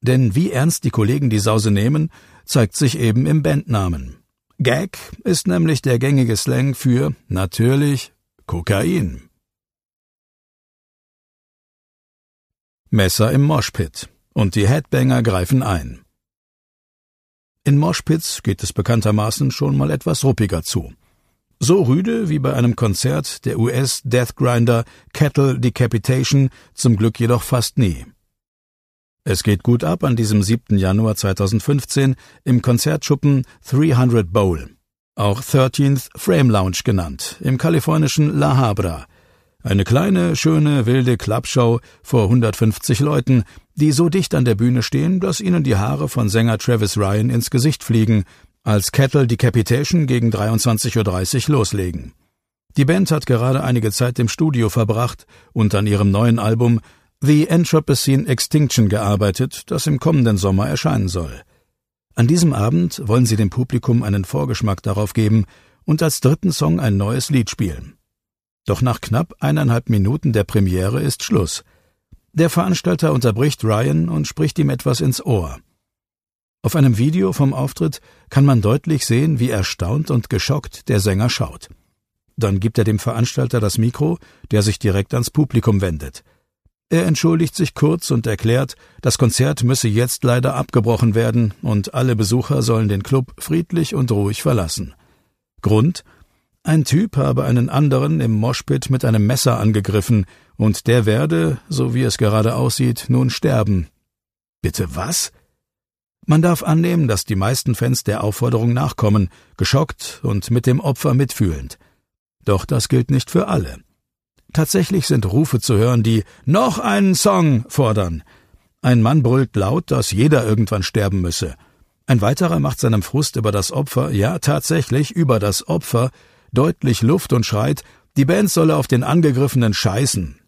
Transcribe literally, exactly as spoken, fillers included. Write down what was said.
Denn wie ernst die Kollegen die Sause nehmen, zeigt sich eben im Bandnamen. Gag ist nämlich der gängige Slang für, natürlich, Kokain. Messer im Moshpit und die Headbanger greifen ein. In Moshpits geht es bekanntermaßen schon mal etwas ruppiger zu. So rüde wie bei einem Konzert der U S-Deathgrinder Cattle Decapitation, zum Glück jedoch fast nie. Es geht gut ab an diesem siebten Januar zweitausendfünfzehn im Konzertschuppen dreihundert Bowl, auch thirteenth Frame Lounge genannt, im kalifornischen La Habra. Eine kleine, schöne, wilde Clubshow vor hundertfünfzig Leuten, die so dicht an der Bühne stehen, dass ihnen die Haare von Sänger Travis Ryan ins Gesicht fliegen, als Cattle Decapitation gegen dreiundzwanzig Uhr dreißig loslegen. Die Band hat gerade einige Zeit im Studio verbracht und an ihrem neuen Album The Anthropocene Extinction gearbeitet, das im kommenden Sommer erscheinen soll. An diesem Abend wollen sie dem Publikum einen Vorgeschmack darauf geben und als dritten Song ein neues Lied spielen. Doch nach knapp eineinhalb Minuten der Premiere ist Schluss. Der Veranstalter unterbricht Ryan und spricht ihm etwas ins Ohr. Auf einem Video vom Auftritt kann man deutlich sehen, wie erstaunt und geschockt der Sänger schaut. Dann gibt er dem Veranstalter das Mikro, der sich direkt ans Publikum wendet. Er entschuldigt sich kurz und erklärt, das Konzert müsse jetzt leider abgebrochen werden und alle Besucher sollen den Club friedlich und ruhig verlassen. Grund? Ein Typ habe einen anderen im Moshpit mit einem Messer angegriffen und der werde, so wie es gerade aussieht, nun sterben. Bitte was? Man darf annehmen, dass die meisten Fans der Aufforderung nachkommen, geschockt und mit dem Opfer mitfühlend. Doch das gilt nicht für alle. Tatsächlich sind Rufe zu hören, die »noch einen Song« fordern. Ein Mann brüllt laut, dass jeder irgendwann sterben müsse. Ein weiterer macht seinem Frust über das Opfer, ja tatsächlich über das Opfer, deutlich Luft und schreit, die Band solle auf den Angegriffenen scheißen.